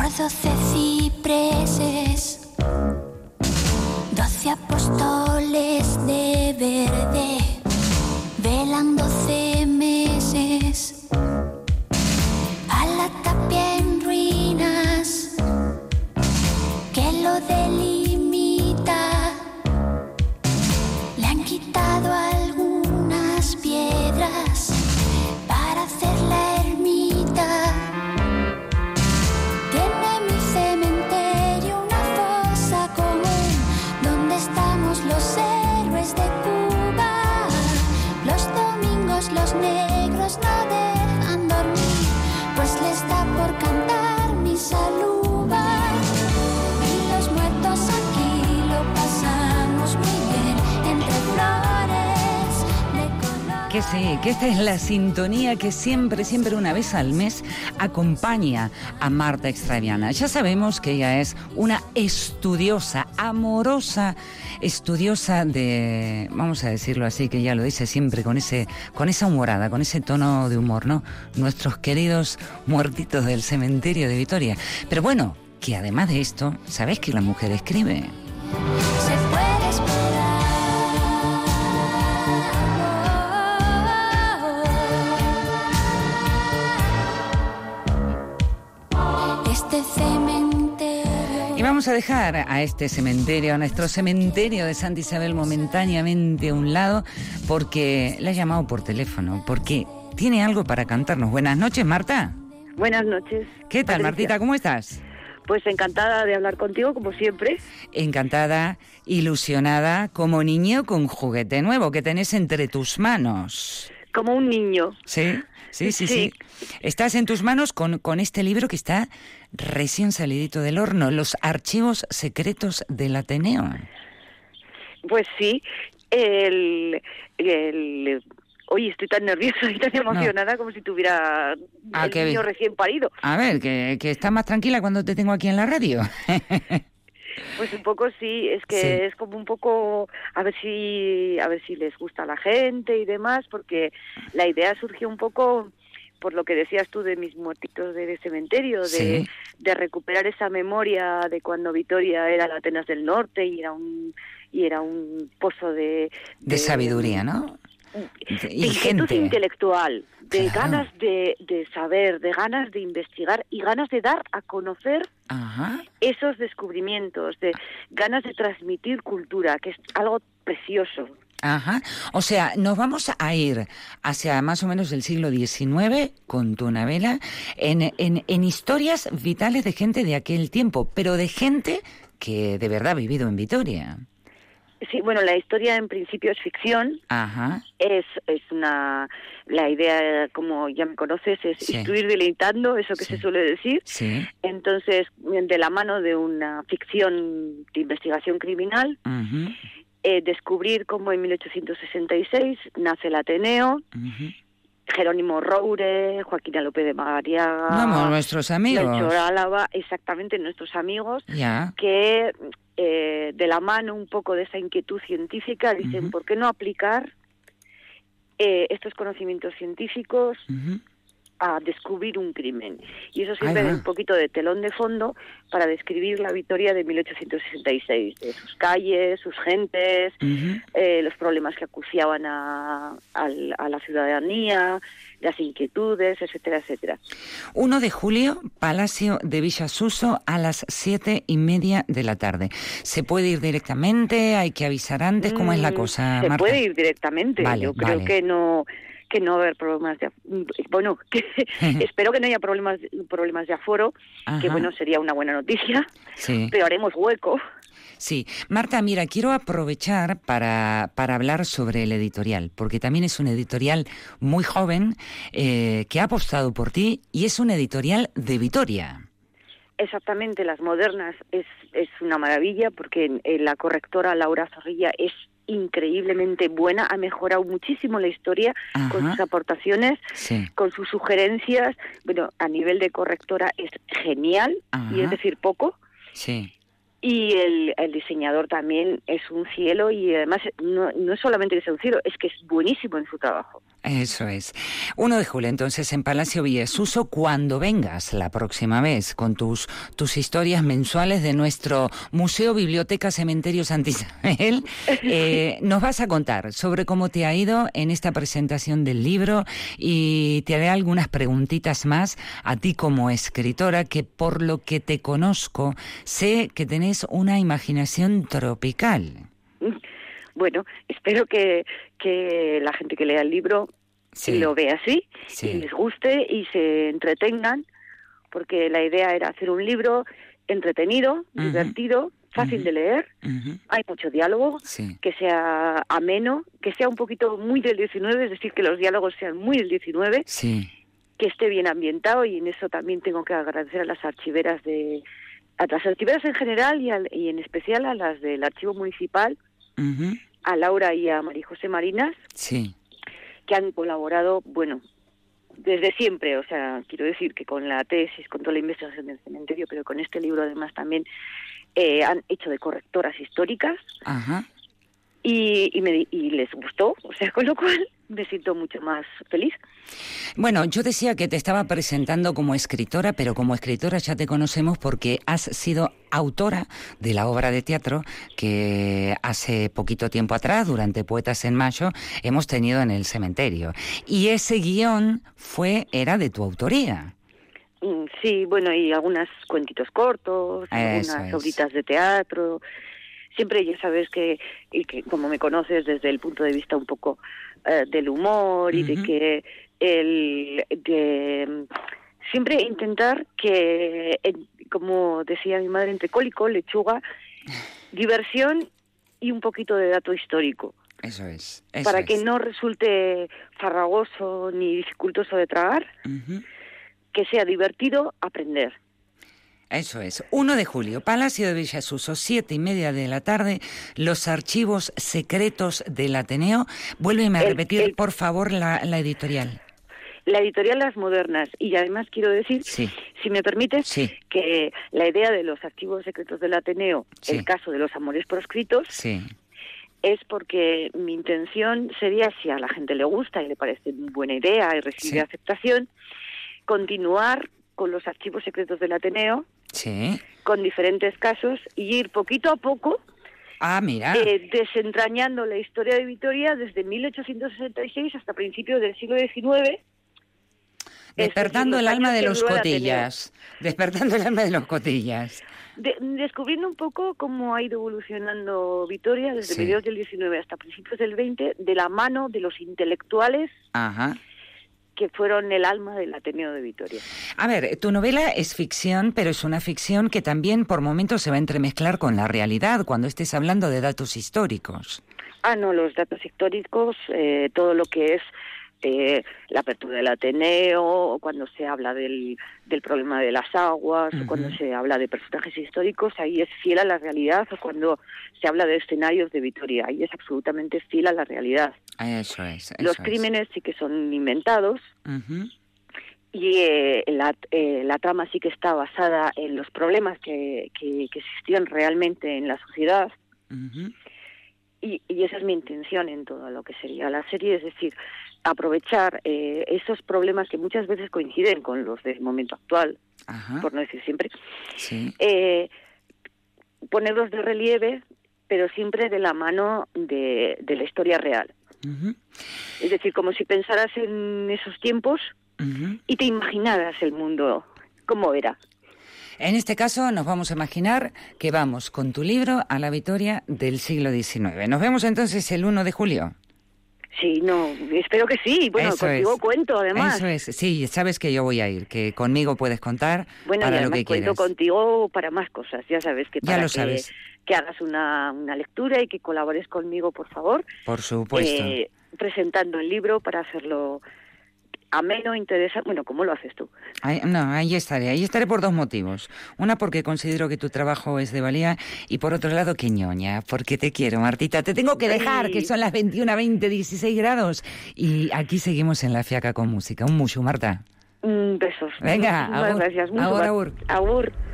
12 cipreses, 12 apóstoles de verde, velan 12 meses, a la tapia en ruinas, que lo delimita, le han quitado algunas piedras para hacer la ermita. Tiene mi cementerio una fosa común, donde estamos los héroes de Cuba. Los domingos los negros no dejan dormir, pues les da por cantar misa luba. Y los muertos aquí lo pasamos muy bien, entre flores de color. Que sí, que esta es la sintonía que siempre una vez al mes acompaña a Marta Extraviana. Ya sabemos que ella es una estudiosa, amorosa estudiosa de, vamos a decirlo así, que ella lo dice siempre con esa humorada, con ese tono de humor, ¿no? Nuestros queridos muertitos del cementerio de Vitoria. Pero bueno, que además de esto, ¿sabés que la mujer escribe? Se puede esperar. Este cementerio. Y vamos a dejar a este cementerio, a nuestro cementerio de Santa Isabel, momentáneamente a un lado, porque la he llamado por teléfono, porque tiene algo para cantarnos. Buenas noches, Marta. Buenas noches. ¿Qué tal, Patricia? Martita? ¿Cómo estás? Pues encantada de hablar contigo, como siempre. Encantada, ilusionada, como niño con juguete nuevo que tenés entre tus manos. Como un niño. Sí. Estás en tus manos con este libro que está recién salidito del horno, Los archivos secretos del Ateneo. Pues sí, Oye, estoy tan nerviosa y tan emocionada como si tuviera el niño recién parido. A ver, que estás más tranquila cuando te tengo aquí en la radio. Pues un poco sí, es que Sí. es como un poco a ver si les gusta a la gente y demás, porque la idea surgió un poco por lo que decías tú de mis muertitos de cementerio, Sí. de recuperar esa memoria de cuando Vitoria era la Atenas del Norte y era un pozo de sabiduría, ¿no? De inquietud intelectual, de ganas de saber, de ganas de investigar y ganas de dar a conocer esos descubrimientos, de ganas de transmitir cultura, que es algo precioso. Ajá, o sea, nos vamos a ir hacia más o menos el siglo XIX con tu novela en historias vitales de gente de aquel tiempo, pero de gente que de verdad ha vivido en Vitoria. Sí, bueno, la historia en principio es ficción. Ajá. La idea, como ya me conoces, es instruir deleitando, eso que se suele decir. Sí. Entonces, de la mano de una ficción de investigación criminal, descubrir cómo en 1866 nace el Ateneo, Jerónimo Roure, Joaquina López de Magariaga, Vamos, nuestros amigos. Melchor Álava, exactamente, nuestros amigos, Ya. que de la mano un poco de esa inquietud científica dicen, ¿por qué no aplicar estos conocimientos científicos a descubrir un crimen? Y eso sirve de un poquito de telón de fondo para describir la Vitoria de 1866, de sus calles, sus gentes, los problemas que acuciaban a la ciudadanía, las inquietudes, etcétera, etcétera. 1 de julio, Palacio de Villasuso, a las 7:30 de la tarde. ¿Se puede ir directamente? ¿Hay que avisar antes? ¿Cómo es la cosa, Marta? Se puede ir directamente. Vale, yo creo que no va a haber problemas espero que no haya problemas de aforo, que bueno, sería una buena noticia, pero haremos hueco. Sí. Marta, mira, quiero aprovechar para hablar sobre el editorial, porque también es un editorial muy joven que ha apostado por ti y es un editorial de Vitoria. Exactamente, Las Modernas es una maravilla porque la correctora Laura Zorrilla es increíblemente buena, ha mejorado muchísimo la historia con sus aportaciones, con sus sugerencias. Bueno, a nivel de correctora es genial, y es decir, poco. Sí. Y el diseñador también es un cielo, y además no es solamente que sea un cielo, es que es buenísimo en su trabajo. Eso es. 1 de julio, entonces, en Palacio Villasuso, cuando vengas la próxima vez con tus historias mensuales de nuestro Museo Biblioteca Cementerio Santa Isabel, nos vas a contar sobre cómo te ha ido en esta presentación del libro, y te haré algunas preguntitas más a ti como escritora, que por lo que te conozco, sé que tenés una imaginación tropical. Bueno, espero que la gente que lea el libro lo vea así, y les guste y se entretengan, porque la idea era hacer un libro entretenido, divertido, fácil de leer, hay mucho diálogo, que sea ameno, que sea un poquito muy del 19, es decir, que los diálogos sean muy del 19, que esté bien ambientado, y en eso también tengo que agradecer a las archiveras en general y en especial a las del Archivo Municipal, a Laura y a María José Marinas, que han colaborado, bueno, desde siempre. O sea, quiero decir que con la tesis, con toda la investigación del cementerio, pero con este libro además también han hecho de correctoras históricas. Y les gustó, o sea, con lo cual me siento mucho más feliz. Bueno, yo decía que te estaba presentando como escritora, pero como escritora ya te conocemos porque has sido autora de la obra de teatro que hace poquito tiempo atrás, durante Poetas en Mayo, hemos tenido en el cementerio. Y ese guión era de tu autoría. Sí, bueno, y algunos cuentitos cortos, algunas obritas de teatro. Siempre ya sabes que como me conoces desde el punto de vista un poco del humor, y de que siempre intentar que, como decía mi madre, entre col y col, lechuga, diversión y un poquito de dato histórico. Eso es. Para que no resulte farragoso ni dificultoso de tragar, que sea divertido aprender. Eso es. 1 de julio, Palacio de Villasuso, 7:30 de la tarde, los archivos secretos del Ateneo. Vuélveme a repetir, por favor, la editorial. La editorial Las Modernas. Y además quiero decir, si me permites, que la idea de los archivos secretos del Ateneo, el caso de los amores proscritos, es porque mi intención sería, si a la gente le gusta y le parece buena idea y recibe aceptación, continuar con los archivos secretos del Ateneo, con diferentes casos, y ir poquito a poco desentrañando la historia de Vitoria desde 1866 hasta principios del siglo XIX. Despertando el alma de los cotillas. Despertando el alma de los cotillas. Descubriendo un poco cómo ha ido evolucionando Vitoria desde mediados del XIX hasta principios del XX, de la mano de los intelectuales que fueron el alma del Ateneo de Vitoria. A ver, tu novela es ficción, pero es una ficción que también por momentos se va a entremezclar con la realidad, cuando estés hablando de datos históricos. No, los datos históricos, todo lo que es la apertura del Ateneo, o cuando se habla del problema de las aguas, o cuando se habla de personajes históricos, ahí es fiel a la realidad, o cuando se habla de escenarios de Vitoria, ahí es absolutamente fiel a la realidad. Eso es. Los crímenes sí que son inventados, y la trama sí que está basada en los problemas que existían realmente en la sociedad. Y esa es mi intención en todo lo que sería la serie, es decir, aprovechar esos problemas que muchas veces coinciden con los del momento actual, por no decir siempre, ponerlos de relieve, pero siempre de la mano de la historia real. Es decir, como si pensaras en esos tiempos y te imaginaras el mundo como era. En este caso nos vamos a imaginar que vamos con tu libro a la Vitoria del siglo XIX. Nos vemos entonces el 1 de julio. Sí, espero que sí. Bueno, contigo cuento, además. Eso es, sí, sabes que yo voy a ir, que conmigo puedes contar para lo que quieras. Cuento contigo para más cosas, ya sabes que para que hagas una lectura y que colabores conmigo, por favor. Por supuesto. Presentando el libro para hacerlo ameno, interesante. Bueno, ¿cómo lo haces tú? Ahí estaré por 2 motivos. Una, porque considero que tu trabajo es de valía, y por otro lado, que ñoña, porque te quiero, Martita. Te tengo que dejar, que son las 21:20, 16 grados, y aquí seguimos en La Fiaca con música. Un mucho, Marta. Besos. Venga, Muchas gracias. Agur. Agur.